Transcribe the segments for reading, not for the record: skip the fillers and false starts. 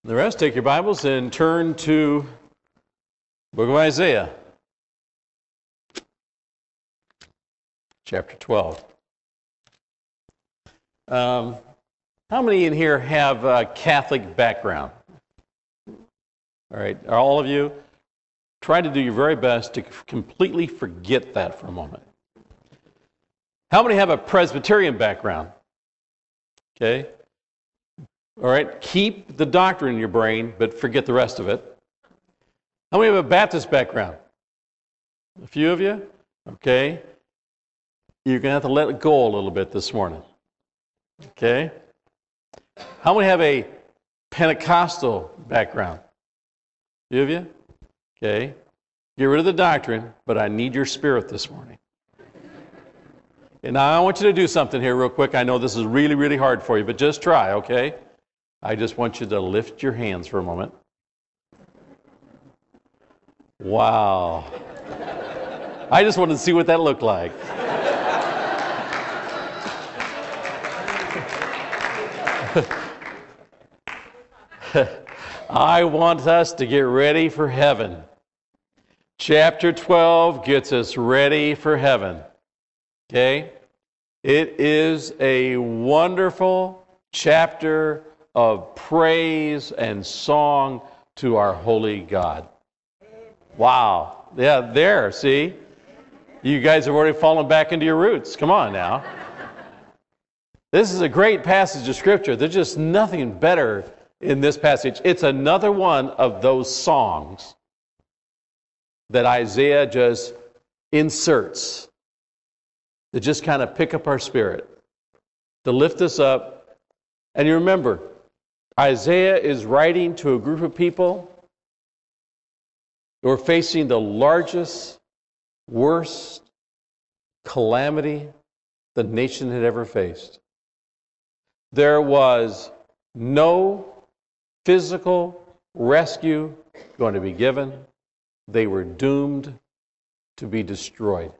The rest, take your Bibles and turn to the book of Isaiah, chapter 12. How many in here have a Catholic background? All right, all of you, try to do your very best to completely forget that for a moment. How many have a Presbyterian background? Okay. All right, keep the doctrine in your brain, but forget the rest of it. How many have a Baptist background? A few of you? Okay. You're going to have to let it go a little bit this morning. Okay. How many have a Pentecostal background? A few of you? Okay. Get rid of the doctrine, but I need your spirit this morning. And now I want you to do something here real quick. I know this is really, really hard for you, but just try, okay? I just want you to lift your hands for a moment. Wow. I just wanted to see what that looked like. I want us to get ready for heaven. Chapter 12 gets us ready for heaven. Okay? It is a wonderful chapter of praise and song to our holy God. Wow. Yeah, there, see? You guys have already fallen back into your roots. Come on now. This is a great passage of Scripture. There's just nothing better in this passage. It's another one of those songs that Isaiah just inserts to just kind of pick up our spirit, to lift us up. And you remember, Isaiah is writing to a group of people who are facing the largest, worst calamity the nation had ever faced. There was no physical rescue going to be given. They were doomed to be destroyed.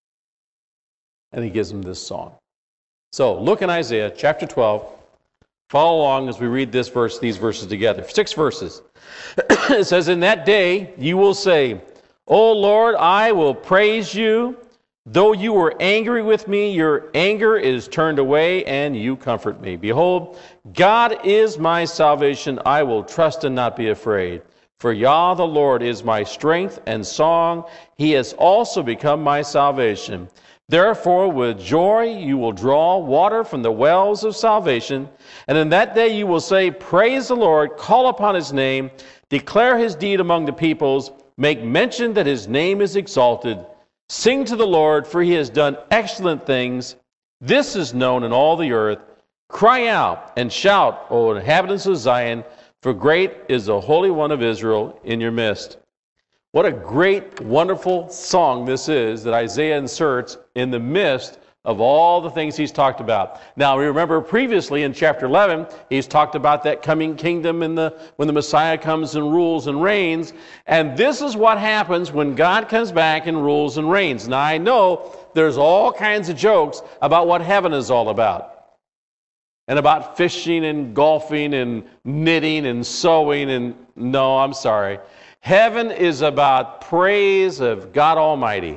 And he gives them this song. So look in Isaiah chapter 12. Follow along as we read these verses together. 6 verses. It says, "In that day you will say, O Lord, I will praise you. Though you were angry with me, your anger is turned away, and you comfort me. Behold, God is my salvation. I will trust and not be afraid. For Yah the Lord is my strength and song. He has also become my salvation. Therefore, with joy you will draw water from the wells of salvation. And in that day you will say, Praise the Lord, call upon his name, declare his deed among the peoples, make mention that his name is exalted. Sing to the Lord, for he has done excellent things. This is known in all the earth. Cry out and shout, O inhabitants of Zion, for great is the Holy One of Israel in your midst." What a great, wonderful song this is that Isaiah inserts in the midst of all the things he's talked about. Now, we remember previously in chapter 11, he's talked about that coming kingdom when the Messiah comes and rules and reigns. And this is what happens when God comes back and rules and reigns. Now, I know there's all kinds of jokes about what heaven is all about. And about fishing and golfing and knitting and sewing and... No, I'm sorry. Heaven is about praise of God Almighty.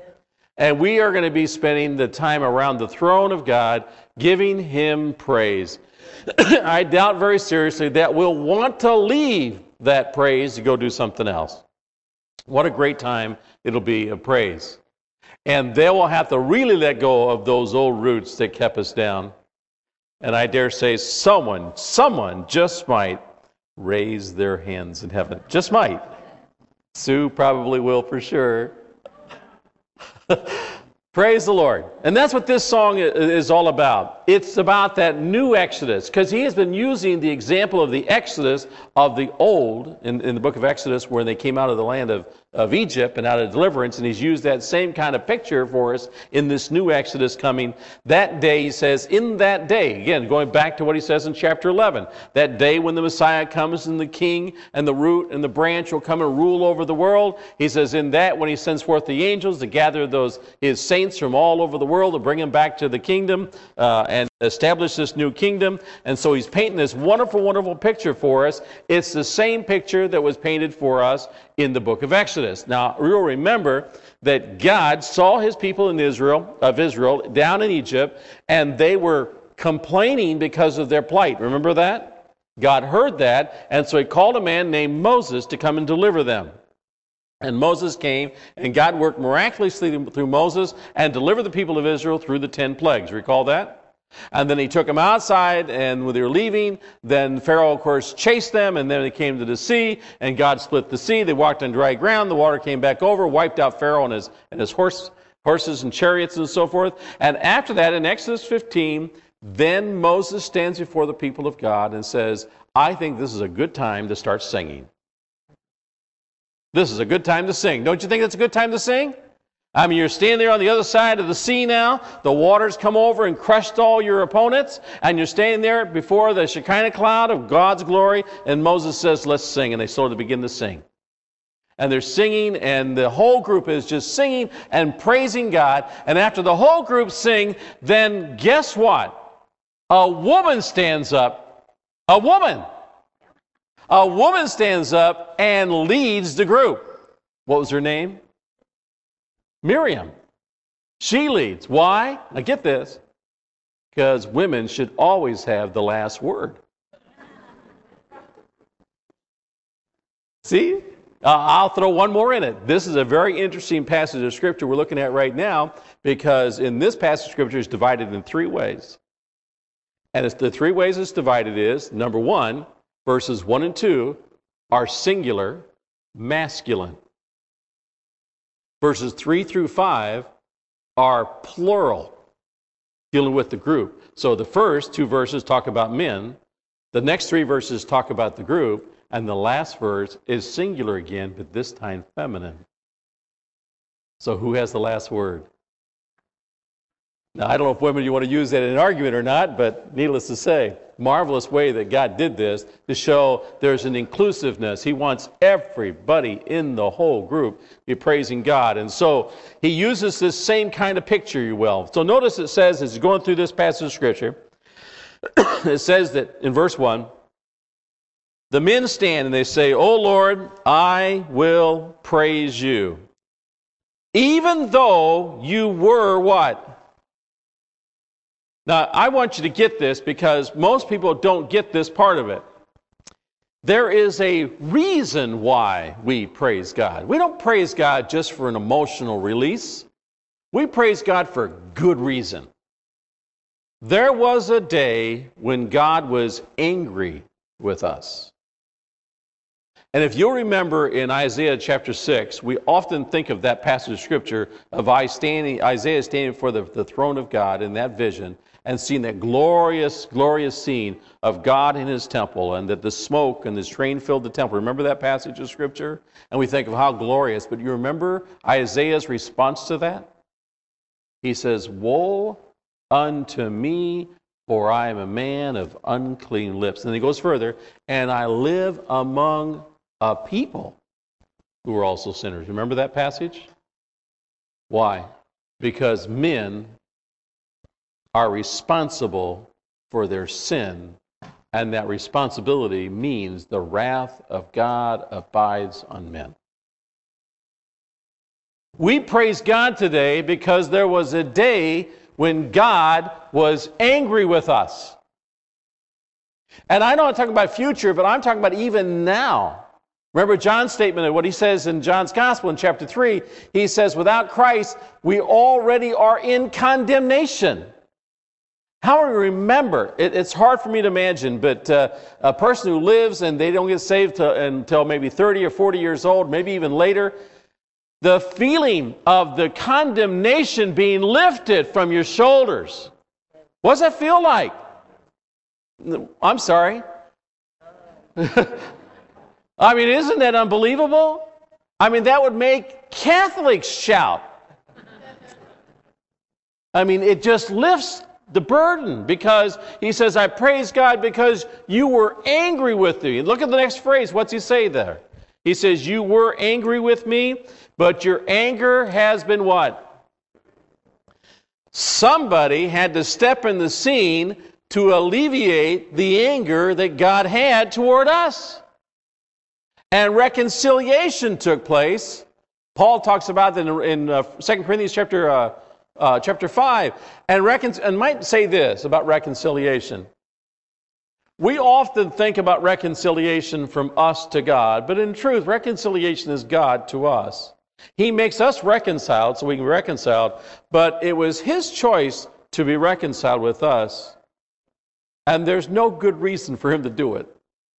And we are going to be spending the time around the throne of God, giving him praise. I doubt very seriously that we'll want to leave that praise to go do something else. What a great time it'll be of praise. And they will have to really let go of those old roots that kept us down. And I dare say someone just might raise their hands in heaven. Just might. Sue probably will for sure. Praise the Lord. And that's what this song is all about. It's about that new Exodus, because he has been using the example of the Exodus of the old, in the book of Exodus, where they came out of the land of Egypt and out of deliverance, and he's used that same kind of picture for us in this new Exodus coming. That day, he says, in that day, again, going back to what he says in chapter 11, that day when the Messiah comes and the king and the root and the branch will come and rule over the world, he says, in that, when he sends forth the angels to gather his saints saints from all over the world to bring them back to the kingdom and establish this new kingdom. And so he's painting this wonderful, wonderful picture for us. It's the same picture that was painted for us in the book of Exodus. Now, you'll remember that God saw his people in Israel down in Egypt, and they were complaining because of their plight. Remember that? God heard that, and so he called a man named Moses to come and deliver them. And Moses came, and God worked miraculously through Moses and delivered the people of Israel through the 10 plagues. Recall that? And then he took them outside, and when they were leaving, then Pharaoh, of course, chased them, and then they came to the sea, and God split the sea. They walked on dry ground. The water came back over, wiped out Pharaoh and his horses and chariots and so forth. And after that, in Exodus 15, then Moses stands before the people of God and says, I think this is a good time to start singing. This is a good time to sing. Don't you think it's a good time to sing? I mean, you're standing there on the other side of the sea now. The waters come over and crushed all your opponents. And you're standing there before the Shekinah cloud of God's glory. And Moses says, let's sing. And they sort of begin to sing. And they're singing, and the whole group is just singing and praising God. And after the whole group sing, then guess what? A woman stands up. A woman. A woman stands up and leads the group. What was her name? Miriam. She leads. Why? Now get this. Because women should always have the last word. See? I'll throw one more in it. This is a very interesting passage of Scripture we're looking at right now, because in this passage of Scripture it's divided in 3 ways. And the 3 ways it's divided is, number 1, verses 1 and 2 are singular, masculine. Verses 3 through 5 are plural, dealing with the group. So the first 2 verses talk about men, the next 3 verses talk about the group, and the last verse is singular again, but this time feminine. So who has the last word? Now, I don't know if women, you want to use that in an argument or not, but needless to say, marvelous way that God did this to show there's an inclusiveness. He wants everybody in the whole group to be praising God. And so he uses this same kind of picture, you will. So notice it says, as you're going through this passage of Scripture, it says that in verse 1, the men stand and they say, O Lord, I will praise you. Even though you were what? Now, I want you to get this because most people don't get this part of it. There is a reason why we praise God. We don't praise God just for an emotional release. We praise God for good reason. There was a day when God was angry with us. And if you'll remember in Isaiah chapter 6, we often think of that passage of Scripture of Isaiah standing before the throne of God in that vision and seeing that glorious, glorious scene of God in his temple and that the smoke and his train filled the temple. Remember that passage of Scripture? And we think of how glorious. But you remember Isaiah's response to that? He says, Woe unto me, for I am a man of unclean lips. And he goes further, and I live among a people who are also sinners. Remember that passage? Why? Because men are responsible for their sin, and that responsibility means the wrath of God abides on men. We praise God today because there was a day when God was angry with us. And I know I'm talking about future, but I'm talking about even now. Remember John's statement of what he says in John's Gospel in chapter 3. He says, without Christ, we already are in condemnation. How do we remember? It's hard for me to imagine, but a person who lives and they don't get saved until maybe 30 or 40 years old, maybe even later, the feeling of the condemnation being lifted from your shoulders. What does that feel like? I'm sorry. I mean, isn't that unbelievable? I mean, that would make Catholics shout. I mean, it just lifts the burden because he says, I praise God because you were angry with me. Look at the next phrase. What's he say there? He says, you were angry with me, but your anger has been what? Somebody had to step in the scene to alleviate the anger that God had toward us. And reconciliation took place. Paul talks about that in 2 Corinthians chapter 5. And might say this about reconciliation. We often think about reconciliation from us to God, but in truth, reconciliation is God to us. He makes us reconciled so we can be reconciled, but it was His choice to be reconciled with us, and there's no good reason for Him to do it.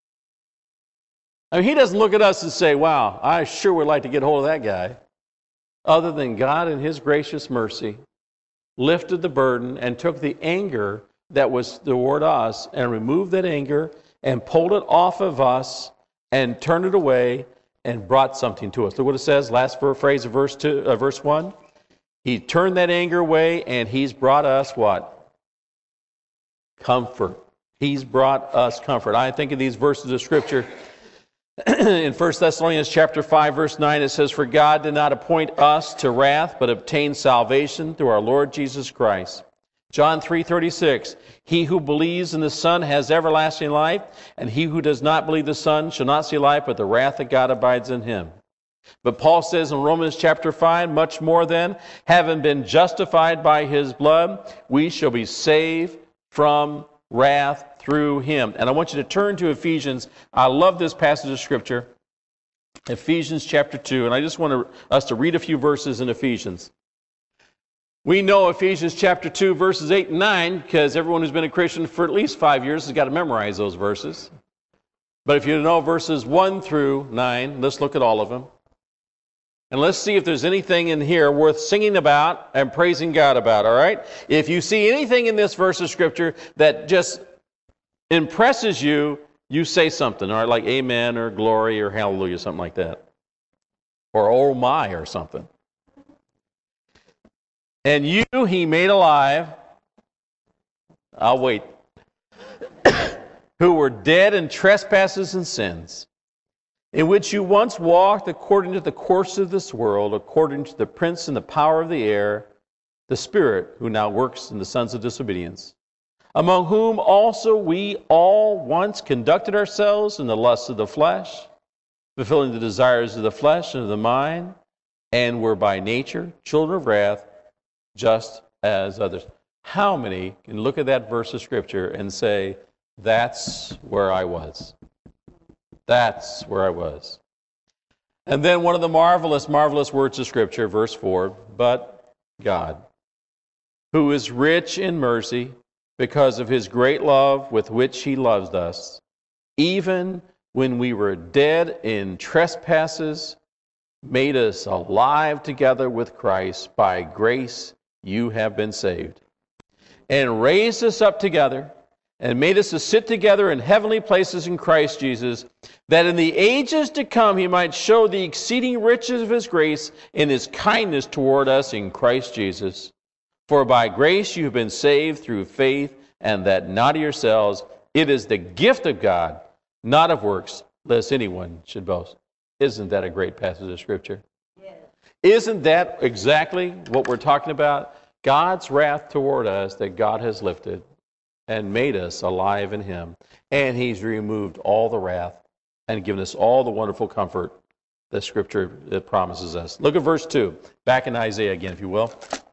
I mean, He doesn't look at us and say, wow, I sure would like to get hold of that guy, other than God in His gracious mercy lifted the burden and took the anger that was toward us and removed that anger and pulled it off of us and turned it away and brought something to us. Look what it says, last phrase of verse 1. He turned that anger away and He's brought us what? Comfort. He's brought us comfort. I think of these verses of Scripture. In 1 Thessalonians chapter 5, verse 9, it says, "For God did not appoint us to wrath, but obtained salvation through our Lord Jesus Christ." John 3:36, "He who believes in the Son has everlasting life, and he who does not believe the Son shall not see life, but the wrath of God abides in him." But Paul says in Romans chapter 5, "Much more then, having been justified by His blood, we shall be saved from wrath through Him." And I want you to turn to Ephesians. I love this passage of Scripture. Ephesians chapter 2, and I just want us to read a few verses in Ephesians. We know Ephesians chapter 2, verses 8 and 9, because everyone who's been a Christian for at least 5 years has got to memorize those verses. But if you know verses 1 through 9, let's look at all of them. And let's see if there's anything in here worth singing about and praising God about, all right? If you see anything in this verse of Scripture that just impresses you, you say something, all right, like amen or glory or hallelujah, something like that. Or oh my or something. "And you He made alive," I'll wait, "who were dead in trespasses and sins, in which you once walked according to the course of this world, according to the prince and the power of the air, the Spirit who now works in the sons of disobedience, among whom also we all once conducted ourselves in the lusts of the flesh, fulfilling the desires of the flesh and of the mind, and were by nature children of wrath, just as others." How many can look at that verse of Scripture and say, that's where I was? That's where I was. And then one of the marvelous, marvelous words of Scripture, verse 4, "But God, who is rich in mercy, because of His great love with which He loved us, even when we were dead in trespasses, made us alive together with Christ. By grace you have been saved, and raised us up together, and made us to sit together in heavenly places in Christ Jesus, that in the ages to come He might show the exceeding riches of His grace in His kindness toward us in Christ Jesus. For by grace you have been saved through faith, and that not of yourselves. It is the gift of God, not of works, lest anyone should boast." Isn't that a great passage of Scripture? Yes. Isn't that exactly what we're talking about? God's wrath toward us that God has lifted and made us alive in Him. And He's removed all the wrath and given us all the wonderful comfort that Scripture promises us. Look at verse 2. Back in Isaiah again, if you will.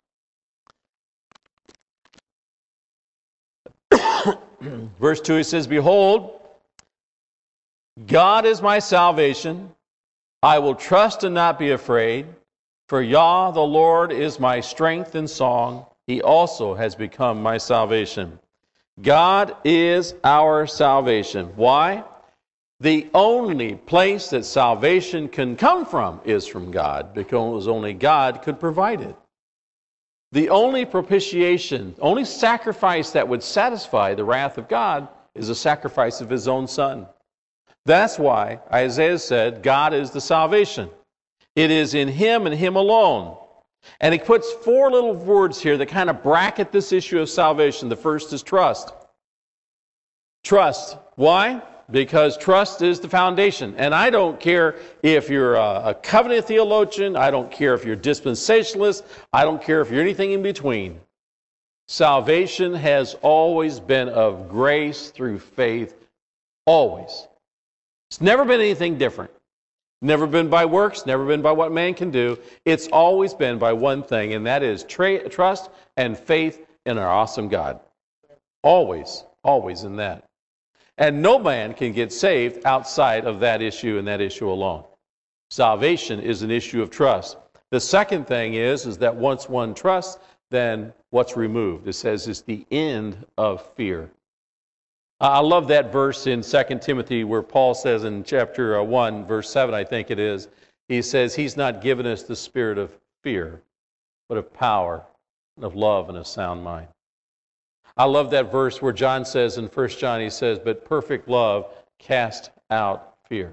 Verse 2, it says, "Behold, God is my salvation. I will trust and not be afraid. For Yah, the Lord, is my strength and song. He also has become my salvation." God is our salvation. Why? The only place that salvation can come from is from God, because only God could provide it. The only propitiation, only sacrifice that would satisfy the wrath of God is the sacrifice of His own Son. That's why Isaiah said, God is the salvation. It is in Him and Him alone. And he puts 4 little words here that kind of bracket this issue of salvation. The first is trust. Trust. Why? Because trust is the foundation. And I don't care if you're a covenant theologian. I don't care if you're dispensationalist. I don't care if you're anything in between. Salvation has always been of grace through faith. Always. It's never been anything different. Never been by works, never been by what man can do. It's always been by one thing, and that is trust and faith in our awesome God. Always, always in that. And no man can get saved outside of that issue and that issue alone. Salvation is an issue of trust. The second thing is that once one trusts, then what's removed? It says it's the end of fear. I love that verse in 2 Timothy where Paul says in chapter 1, verse 7, I think it is, he says, He's not given us the spirit of fear, but of power, and of love, and a sound mind. I love that verse where John says in 1 John, he says, but perfect love casts out fear.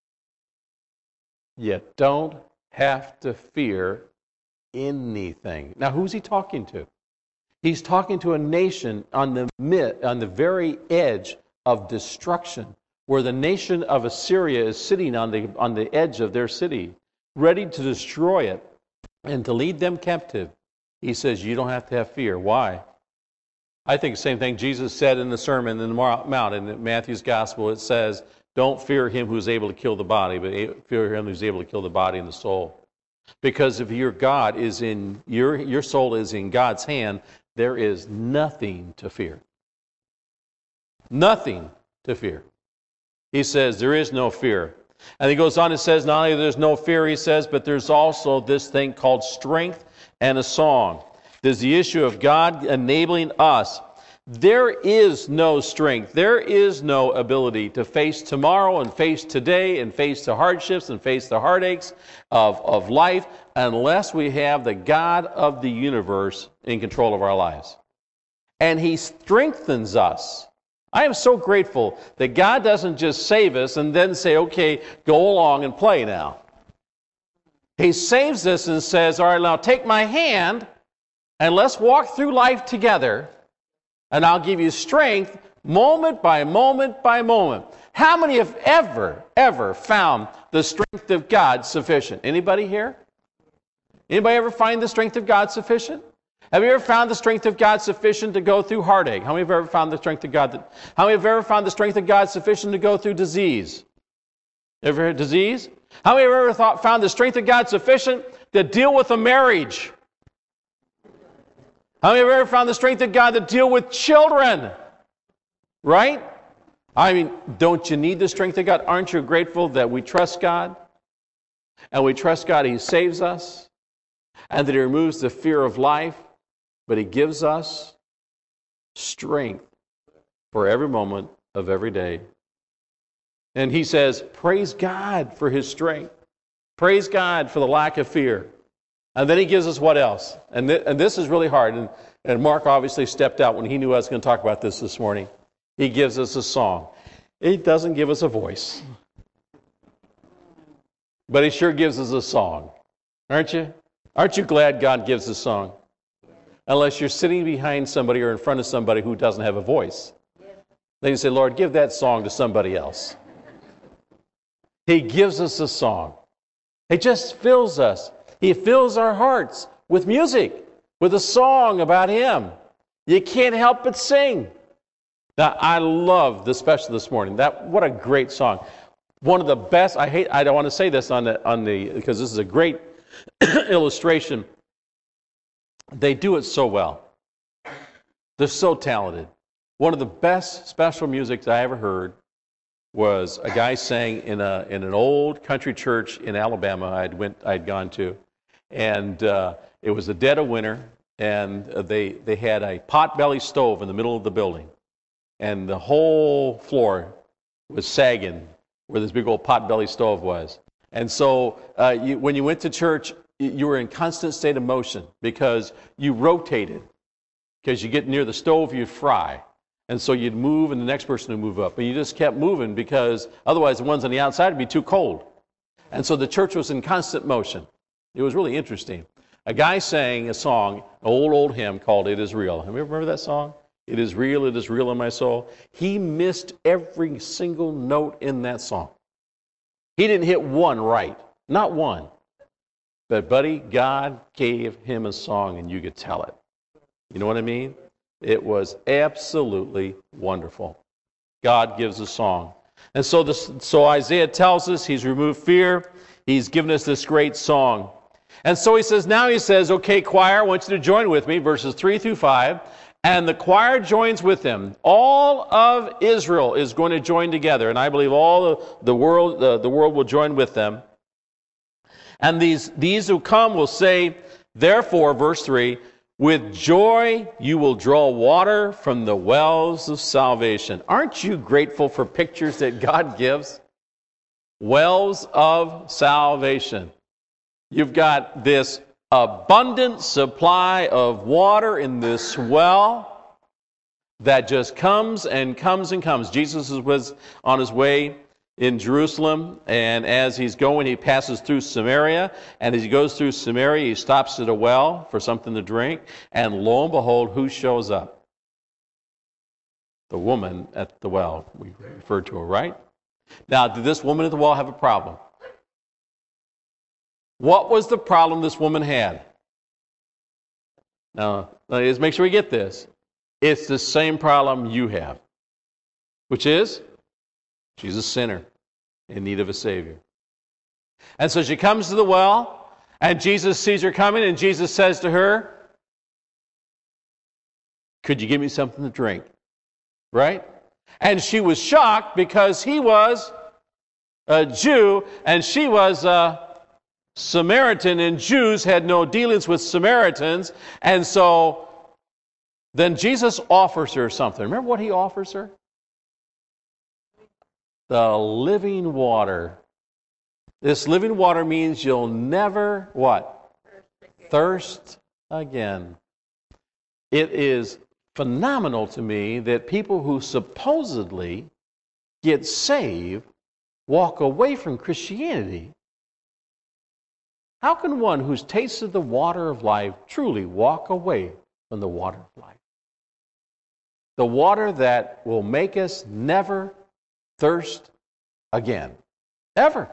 You don't have to fear anything. Now, who's he talking to? He's talking to a nation on the very edge of destruction, where the nation of Assyria is sitting on the edge of their city, ready to destroy it and to lead them captive. He says, you don't have to have fear. Why? I think the same thing Jesus said in the Sermon on the Mount in Matthew's Gospel. It says, don't fear him who's able to kill the body, but fear him who's able to kill the body and the soul. Because if your God is in your soul is in God's hand, there is nothing to fear. Nothing to fear. He says there is no fear. And he goes on and says not only there's no fear, he says, but there's also this thing called strength and a song. There's the issue of God enabling us. There is no strength. There is no ability to face tomorrow and face today and face the hardships and face the heartaches of life unless we have the God of the universe in control of our lives. And He strengthens us. I am so grateful that God doesn't just save us and then say, okay, go along and play now. He saves us and says, all right, now take my hand and let's walk through life together. And I'll give you strength moment by moment by moment. How many have ever found the strength of God sufficient? Anybody here? Anybody ever find the strength of God sufficient? Have you ever found the strength of God sufficient to go through heartache? How many have ever found the strength of God? How many have ever found the strength of God sufficient to go through disease? Ever had disease? How many have ever found the strength of God sufficient to deal with a marriage? How many have ever found the strength of God to deal with children? Right? I mean, don't you need the strength of God? Aren't you grateful that we trust God? And we trust God, He saves us, and that He removes the fear of life, but He gives us strength for every moment of every day. And He says, praise God for His strength. Praise God for the lack of fear. And then He gives us what else? And this is really hard. And Mark obviously stepped out when he knew I was going to talk about this morning. He gives us a song. He doesn't give us a voice. But He sure gives us a song. Aren't you? Aren't you glad God gives a song? Unless you're sitting behind somebody or in front of somebody who doesn't have a voice. Then you say, Lord, give that song to somebody else. He gives us a song. It just fills us. He fills our hearts with music, with a song about Him. You can't help but sing. Now, I love, especially this morning, what a great song. One of the best, I don't want to say this because this is a great illustration. They do it so well. They're so talented. One of the best special music I ever heard was a guy sang in an old country church in Alabama I'd gone to. And it was the dead of winter, and they had a pot-belly stove in the middle of the building. And the whole floor was sagging where this big old pot-belly stove was. And so when you went to church, you were in constant state of motion because you rotated. Because you get near the stove, you'd fry. And so you'd move, and the next person would move up. And you just kept moving because otherwise the ones on the outside would be too cold. And so the church was in constant motion. It was really interesting. A guy sang a song, an old hymn called It Is Real. Have you ever remember that song? It is real in my soul. He missed every single note in that song. He didn't hit one right. Not one. But, buddy, God gave him a song, and you could tell it. You know what I mean? It was absolutely wonderful. God gives a song. And so Isaiah tells us he's removed fear. He's given us this great song. And so he says, okay, choir, I want you to join with me, verses 3 through 5. And the choir joins with him. All of Israel is going to join together. And I believe all the world will join with them. And these who come will say, therefore, verse 3, with joy you will draw water from the wells of salvation. Aren't you grateful for pictures that God gives? Wells of salvation. You've got this abundant supply of water in this well that just comes and comes and comes. Jesus was on his way in Jerusalem, and as he's going, he passes through Samaria, and as he goes through Samaria, he stops at a well for something to drink, and lo and behold, who shows up? The woman at the well. We referred to her, right? Now, did this woman at the well have a problem? What was the problem this woman had? Now, let's make sure we get this. It's the same problem you have, which is she's a sinner in need of a Savior. And so she comes to the well, and Jesus sees her coming, and Jesus says to her, could you give me something to drink? Right? And she was shocked because he was a Jew, and she was a Samaritan, and Jews had no dealings with Samaritans. And so then Jesus offers her something. Remember what he offers her? The living water. This living water means you'll never, what? Thirst again. It is phenomenal to me that people who supposedly get saved walk away from Christianity. How can one who's tasted the water of life truly walk away from the water of life? The water that will make us never thirst again. Ever.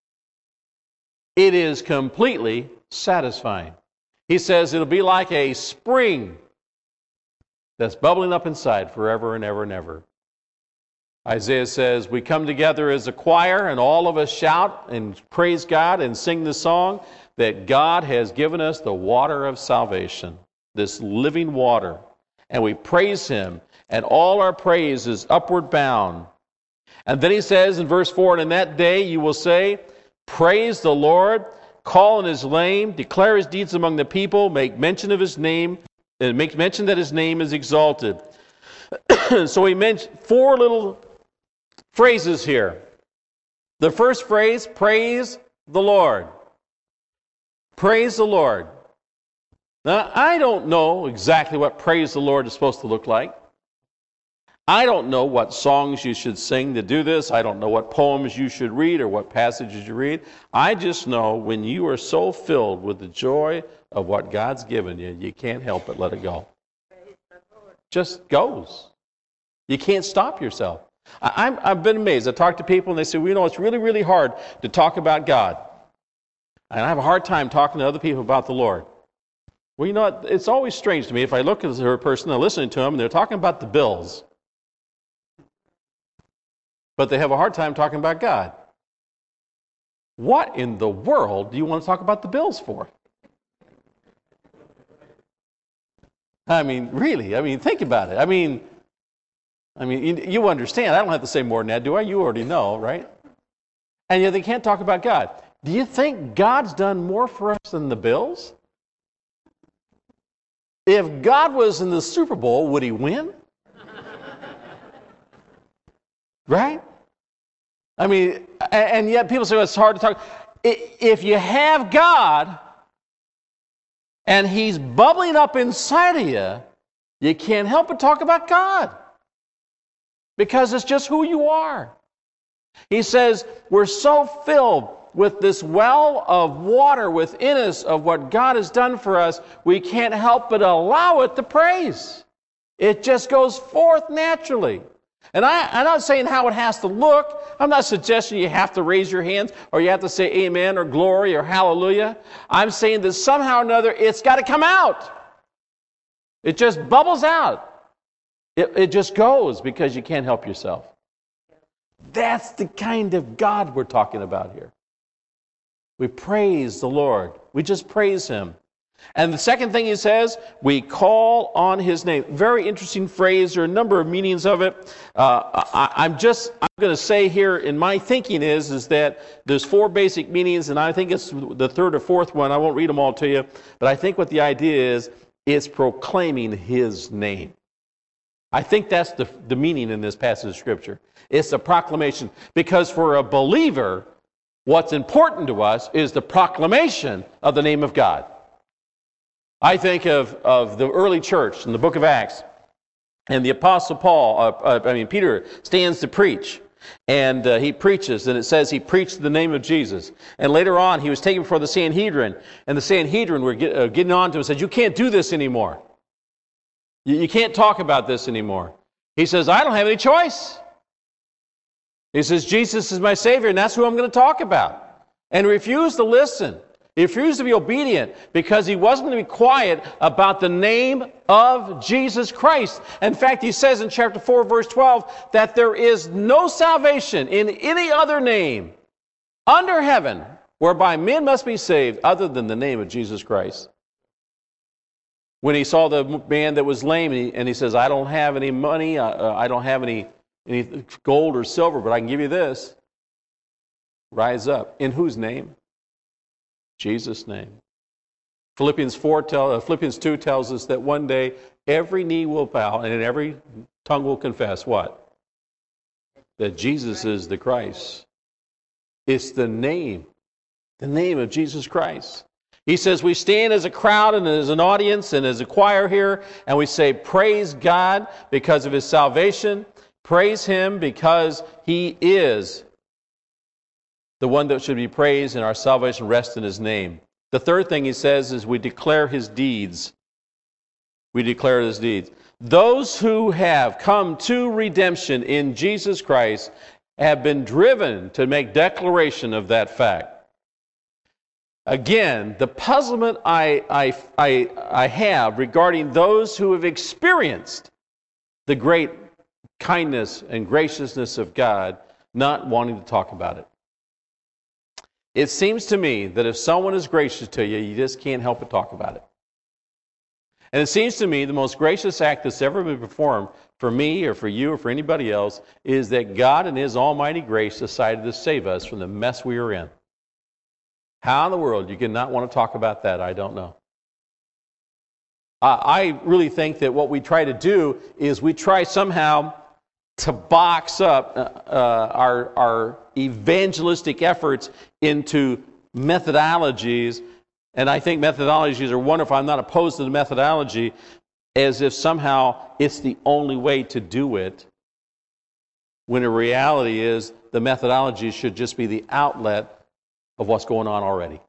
It is completely satisfying. He says it'll be like a spring that's bubbling up inside forever and ever and ever. Isaiah says, we come together as a choir and all of us shout and praise God and sing the song that God has given us the water of salvation, this living water. And we praise Him, and all our praise is upward bound. And then he says in verse 4, and in that day you will say, praise the Lord, call on His name, declare His deeds among the people, make mention of His name, and make mention that His name is exalted. So he mentioned 4 little phrases here. The first phrase, praise the Lord. Praise the Lord. Now, I don't know exactly what praise the Lord is supposed to look like. I don't know what songs you should sing to do this. I don't know what poems you should read or what passages you read. I just know when you are so filled with the joy of what God's given you, you can't help but let it go. Just goes. You can't stop yourself. I've been amazed. I talk to people and they say, well, you know, it's really, really hard to talk about God. And I have a hard time talking to other people about the Lord. Well, you know what? It's always strange to me if I look at a person and listening to them and they're talking about the bills. But they have a hard time talking about God. What in the world do you want to talk about the bills for? I mean, really, think about it. I mean, you understand. I don't have to say more than that, do I? You already know, right? And yet they can't talk about God. Do you think God's done more for us than the bills? If God was in the Super Bowl, would He win? Right? I mean, and yet people say, well, it's hard to talk. If you have God and He's bubbling up inside of you, you can't help but talk about God. Because it's just who you are. He says, we're so filled with this well of water within us of what God has done for us, we can't help but allow it to praise. It just goes forth naturally. And I'm not saying how it has to look. I'm not suggesting you have to raise your hands or you have to say amen or glory or hallelujah. I'm saying that somehow or another it's got to come out. It just bubbles out. It just goes because you can't help yourself. That's the kind of God we're talking about here. We praise the Lord. We just praise Him. And the second thing he says, we call on His name. Very interesting phrase. There are a number of meanings of it. I'm going to say here in my thinking is that there's four basic meanings, and I think it's the third or fourth one. I won't read them all to you, but I think what the idea is, it's proclaiming His name. I think that's the meaning in this passage of Scripture. It's a proclamation. Because for a believer, what's important to us is the proclamation of the name of God. I think of the early church in the book of Acts, and the Apostle Peter stands to preach, and he preaches, and it says he preached the name of Jesus. And later on, he was taken before the Sanhedrin, and the Sanhedrin were getting on to him and said, "You can't do this anymore. You can't talk about this anymore." He says, "I don't have any choice." He says, "Jesus is my Savior, and that's who I'm going to talk about." And he refused to listen. He refused to be obedient because he wasn't going to be quiet about the name of Jesus Christ. In fact, he says in chapter 4, verse 12, that there is no salvation in any other name under heaven whereby men must be saved other than the name of Jesus Christ. When he saw the man that was lame, and he says, "I don't have any money, I don't have any gold or silver, but I can give you this. Rise up." In whose name? Jesus' name. Philippians 2 tells us that one day every knee will bow and every tongue will confess what? That Jesus is the Christ. It's the name of Jesus Christ. He says we stand as a crowd and as an audience and as a choir here, and we say, praise God because of His salvation. Praise Him because He is the one that should be praised, and our salvation rests in His name. The third thing he says is we declare His deeds. We declare His deeds. Those who have come to redemption in Jesus Christ have been driven to make declaration of that fact. Again, the puzzlement I have regarding those who have experienced the great kindness and graciousness of God, not wanting to talk about it. It seems to me that if someone is gracious to you, you just can't help but talk about it. And it seems to me the most gracious act that's ever been performed for me or for you or for anybody else is that God in His almighty grace decided to save us from the mess we were in. How in the world you can not want to talk about that, I don't know. I really think that what we try to do is we try somehow to box up our evangelistic efforts into methodologies, and I think methodologies are wonderful. I'm not opposed to the methodology, as if somehow it's the only way to do it, when the reality is the methodology should just be the outlet of what's going on already.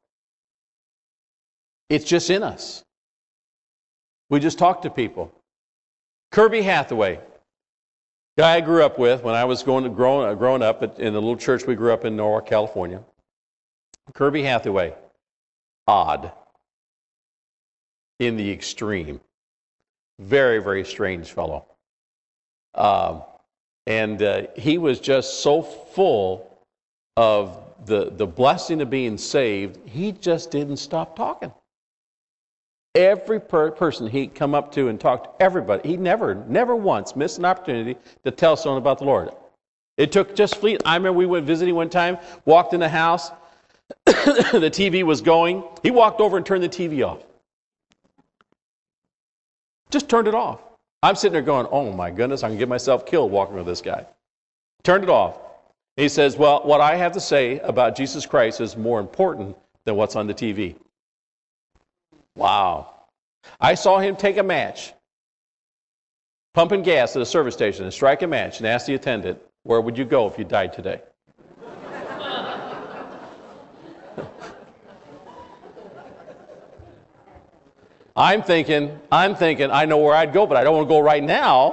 It's just in us. We just talk to people. Kirby Hathaway, guy I grew up with when I was growing up in the little church we grew up in Norwalk, California. Kirby Hathaway, odd in the extreme. Very, very strange fellow. And he was just so full of the blessing of being saved, he just didn't stop talking. Every person he'd come up to and talk to everybody, he never once missed an opportunity to tell someone about the Lord. It took just fleet. I remember we went visiting one time, walked in the house, the TV was going. He walked over and turned the TV off. Just turned it off. I'm sitting there going, oh my goodness, I can get myself killed walking with this guy. Turned it off. He says, well, what I have to say about Jesus Christ is more important than what's on the TV. Wow. I saw him take a match, pumping gas at a service station, and strike a match and ask the attendant, where would you go if you died today? I'm thinking, I know where I'd go, but I don't want to go right now.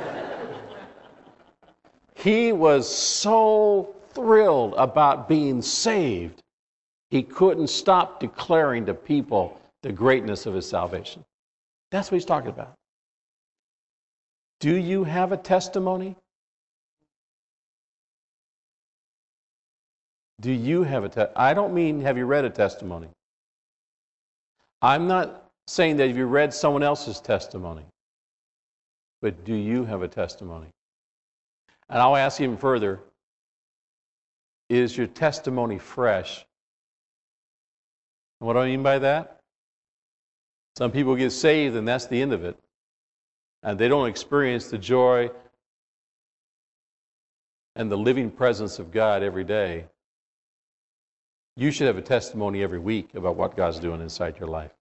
He was so thrilled about being saved, he couldn't stop declaring to people the greatness of his salvation. That's what he's talking about. Do you have a testimony? Do you have a testimony? I don't mean have you read a testimony. I'm not saying that if you read someone else's testimony, but do you have a testimony? And I'll ask even further, is your testimony fresh? And what do I mean by that? Some people get saved and that's the end of it. And they don't experience the joy and the living presence of God every day. You should have a testimony every week about what God's doing inside your life.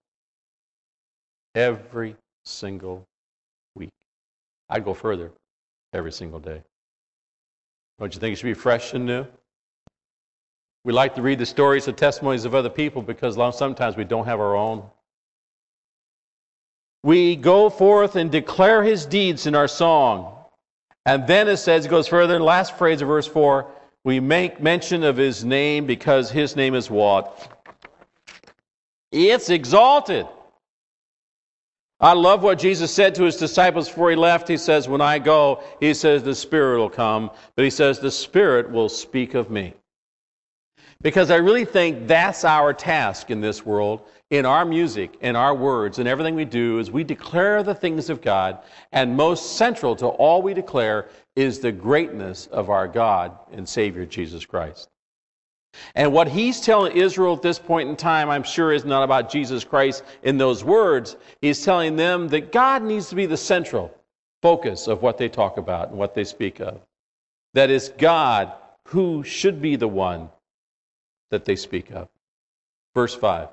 Every single week. I'd go further, every single day. Don't you think it should be fresh and new? We like to read the stories and testimonies of other people because sometimes we don't have our own. We go forth and declare His deeds in our song. And then it says, it goes further, last phrase of verse 4, we make mention of His name because His name is what? It's exalted. I love what Jesus said to His disciples before He left. He says, when I go, He says, the Spirit will come. But He says, the Spirit will speak of me. Because I really think that's our task in this world, in our music, in our words, and everything we do, is we declare the things of God, and most central to all we declare is the greatness of our God and Savior, Jesus Christ. And what He's telling Israel at this point in time, I'm sure, is not about Jesus Christ in those words. He's telling them that God needs to be the central focus of what they talk about and what they speak of. That is God who should be the one that they speak of. Verse 5.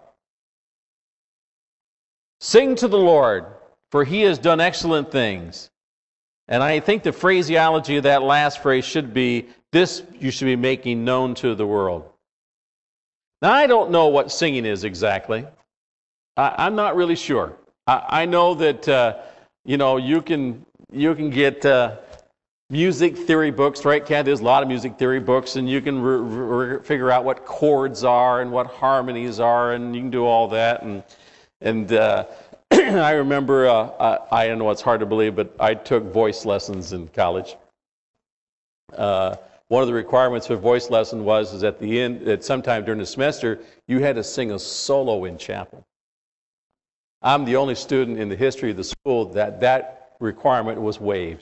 Sing to the Lord, for He has done excellent things. And I think the phraseology of that last phrase should be, this you should be making known to the world. Now, I don't know what singing is exactly. I'm not really sure. I know that, you can get music theory books, right, Kat? There's a lot of music theory books, and you can figure out what chords are and what harmonies are, and you can do all that. And I remember, I don't know, it's hard to believe, but I took voice lessons in college. One of the requirements for voice lesson was at the end, at sometime during the semester, you had to sing a solo in chapel. I'm the only student in the history of the school that requirement was waived.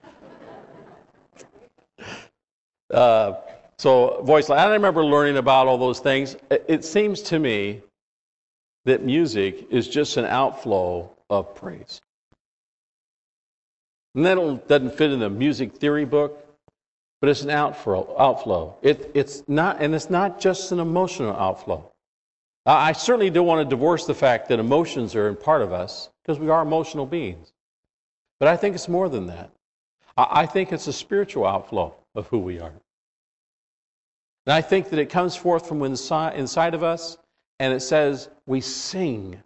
So voice, I remember learning about all those things. It seems to me that music is just an outflow of praise. And that doesn't fit in the music theory book, but it's an outflow. It's not just an emotional outflow. I certainly don't want to divorce the fact that emotions are a part of us, because we are emotional beings. But I think it's more than that. I think it's a spiritual outflow of who we are. And I think that it comes forth from inside of us, and it says, we sing.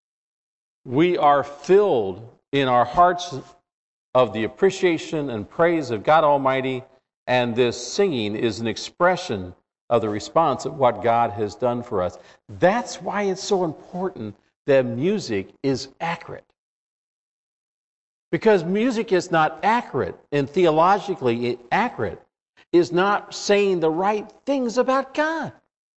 We are filled in our hearts of the appreciation and praise of God Almighty, and this singing is an expression of the response of what God has done for us. That's why it's so important that music is accurate. Because music is not accurate, and theologically accurate, is not saying the right things about God.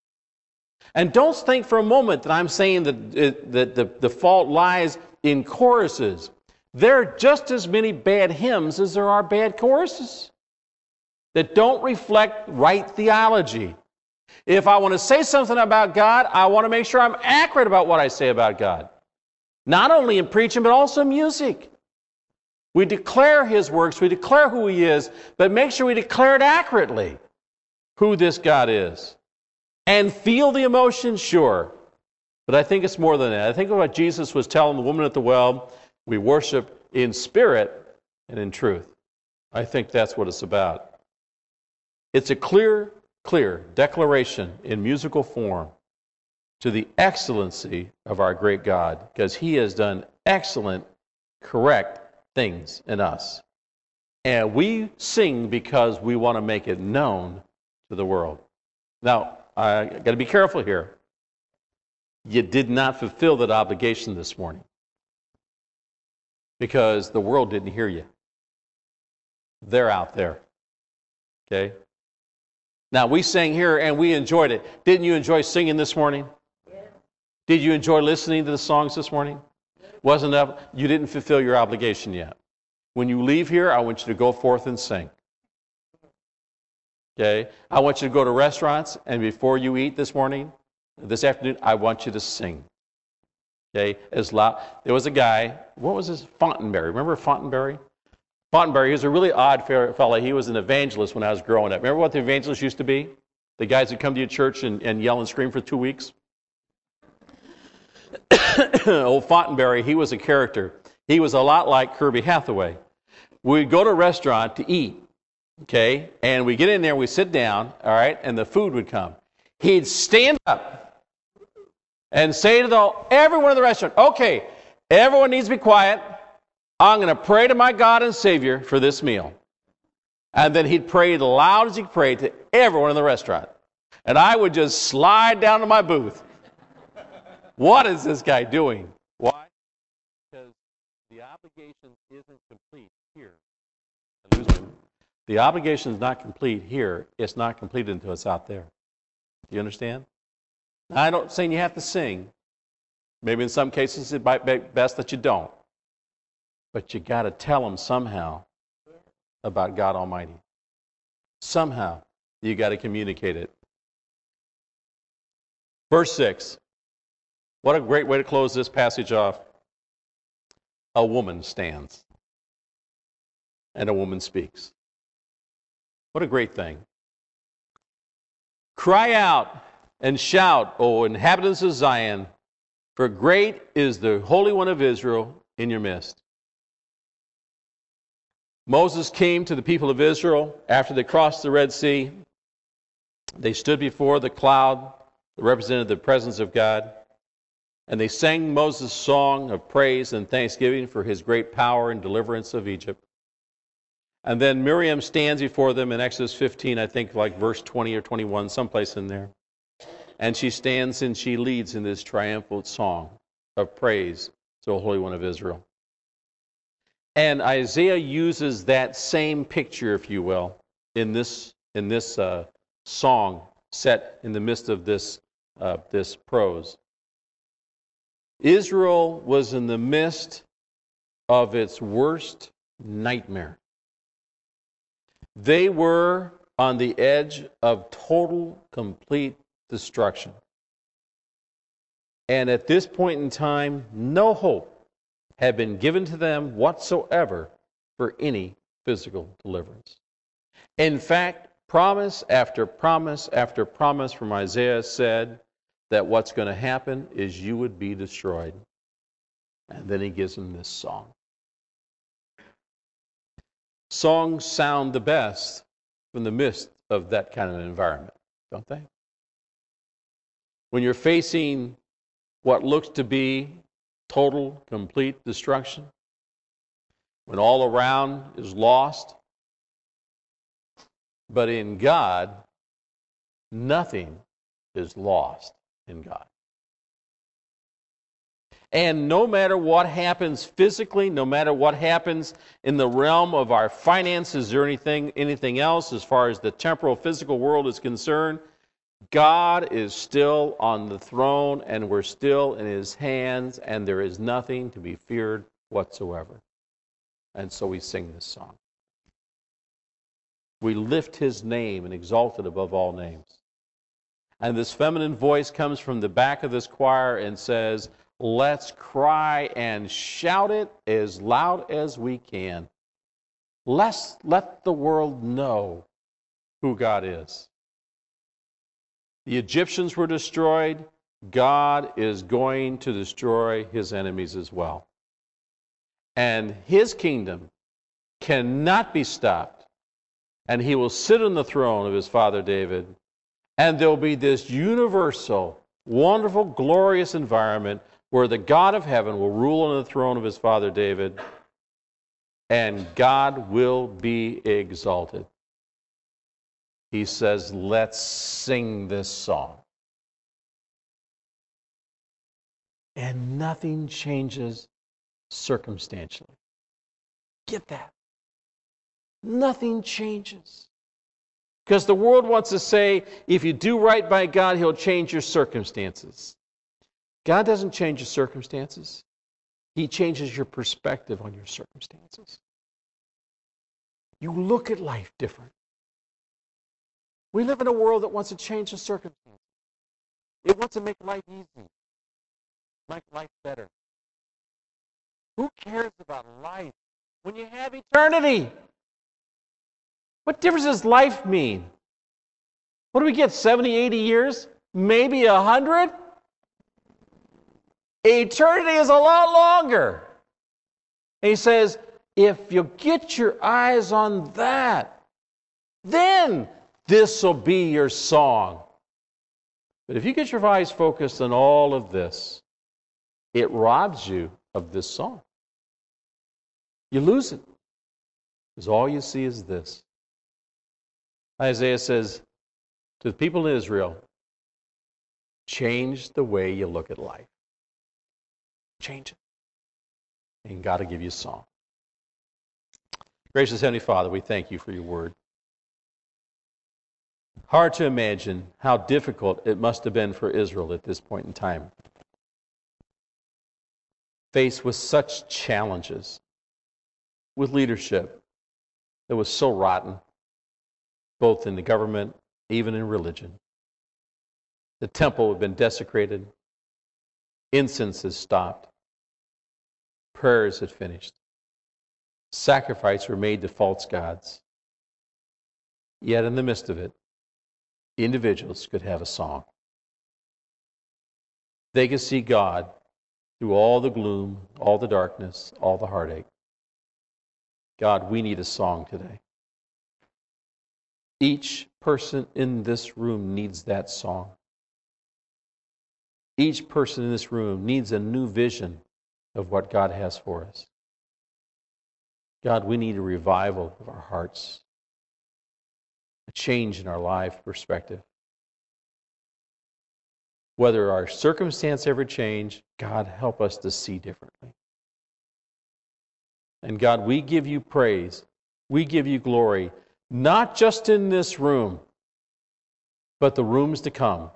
And don't think for a moment that I'm saying that the fault lies in choruses. There are just as many bad hymns as there are bad choruses that don't reflect right theology. If I want to say something about God, I want to make sure I'm accurate about what I say about God. Not only in preaching, but also in music. We declare His works, we declare who He is, but make sure we declare it accurately, who this God is. And feel the emotion, sure. But I think it's more than that. I think of what Jesus was telling the woman at the well, we worship in spirit and in truth. I think that's what it's about. It's a clear declaration in musical form to the excellency of our great God, because He has done excellent, correct things in us. And we sing because we want to make it known to the world. Now, I got to be careful here. You did not fulfill that obligation this morning, because the world didn't hear you. They're out there. Okay? Now, we sang here and we enjoyed it. Didn't you enjoy singing this morning? Yes. Did you enjoy listening to the songs this morning? Yes. Wasn't that, you didn't fulfill your obligation yet. When you leave here, I want you to go forth and sing. Okay? I want you to go to restaurants, and before you eat this morning, this afternoon, I want you to sing. Okay? As loud. There was a guy, what was his? Fontenberry. Remember Fontenberry? Fontenberry, he was a really odd fellow. He was an evangelist when I was growing up. Remember what the evangelists used to be? The guys that come to your church and yell and scream for 2 weeks? Old Fontenberry, he was a character. He was a lot like Kirby Hathaway. We'd go to a restaurant to eat, okay, and we get in there, we sit down, all right, and the food would come. He'd stand up and say to everyone in the restaurant, okay, everyone needs to be quiet. I'm going to pray to my God and Savior for this meal. And then he'd pray as loud as he could pray to everyone in the restaurant. And I would just slide down to my booth. What is this guy doing? Why? Because the obligation isn't complete here. The obligation is not complete here. It's not completed until it's out there. Do you understand? Now, I'm not saying you have to sing. Maybe in some cases it might be best that you don't. But you got to tell them somehow about God Almighty. Somehow you got to communicate it. Verse 6. What a great way to close this passage off. A woman stands and a woman speaks. What a great thing. Cry out and shout, O inhabitants of Zion, for great is the Holy One of Israel in your midst. Moses came to the people of Israel after they crossed the Red Sea. They stood before the cloud that represented the presence of God, and they sang Moses' song of praise and thanksgiving for his great power and deliverance of Egypt. And then Miriam stands before them in Exodus 15, I think like verse 20 or 21, someplace in there. And she stands and she leads in this triumphant song of praise to the Holy One of Israel. And Isaiah uses that same picture, if you will, in this song set in the midst of this prose. Israel was in the midst of its worst nightmare. They were on the edge of total, complete destruction. And at this point in time, no hope had been given to them whatsoever for any physical deliverance. In fact, promise after promise after promise from Isaiah said that what's going to happen is you would be destroyed. And then he gives them this song. Songs sound the best from the midst of that kind of environment, don't they? When you're facing what looks to be total, complete destruction, when all around is lost, but in God, nothing is lost in God. And no matter what happens physically, no matter what happens in the realm of our finances or anything else as far as the temporal physical world is concerned, God is still on the throne and we're still in his hands and there is nothing to be feared whatsoever. And so we sing this song. We lift his name and exalt it above all names. And this feminine voice comes from the back of this choir and says, let's cry and shout it as loud as we can. Let's let the world know who God is. The Egyptians were destroyed. God is going to destroy his enemies as well. And his kingdom cannot be stopped. And he will sit on the throne of his father David. And there'll be this universal, wonderful, glorious environment where the God of heaven will rule on the throne of his father David, and God will be exalted. He says, let's sing this song. And nothing changes circumstantially. Get that. nothing changes. Because the world wants to say, if you do right by God, He'll change your circumstances. God doesn't change your circumstances. He changes your perspective on your circumstances. You look at life different. We live in a world that wants to change the circumstances. It wants to make life easy, make life better. Who cares about life when you have eternity? What difference does life mean? What do we get, 70, 80 years? Maybe 100? Eternity is a lot longer. And he says, if you get your eyes on that, then this will be your song. But if you get your eyes focused on all of this, it robs you of this song. You lose it. Because all you see is this. Isaiah says to the people in Israel, change the way you look at life. Change it. And God will give you a song. Gracious Heavenly Father, we thank you for your word. Hard to imagine how difficult it must have been for Israel at this point in time. Faced with such challenges, with leadership that was so rotten, both in the government, even in religion. The temple had been desecrated. Incense had stopped. Prayers had finished. Sacrifices were made to false gods. Yet in the midst of it, individuals could have a song. They could see God through all the gloom, all the darkness, all the heartache. God, we need a song today. Each person in this room needs that song. Each person in this room needs a new vision of what God has for us. God, we need a revival of our hearts, a change in our life perspective. Whether our circumstance ever change, God, help us to see differently. And God, we give you praise. We give you glory, not just in this room, but the rooms to come.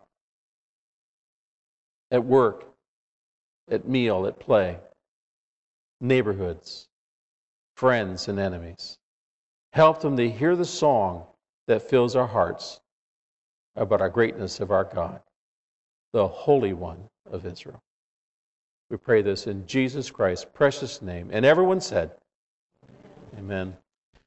At work, at meal, at play, neighborhoods, friends and enemies. Help them to hear the song that fills our hearts about our greatness of our God, the Holy One of Israel. We pray this in Jesus Christ's precious name. And everyone said, Amen.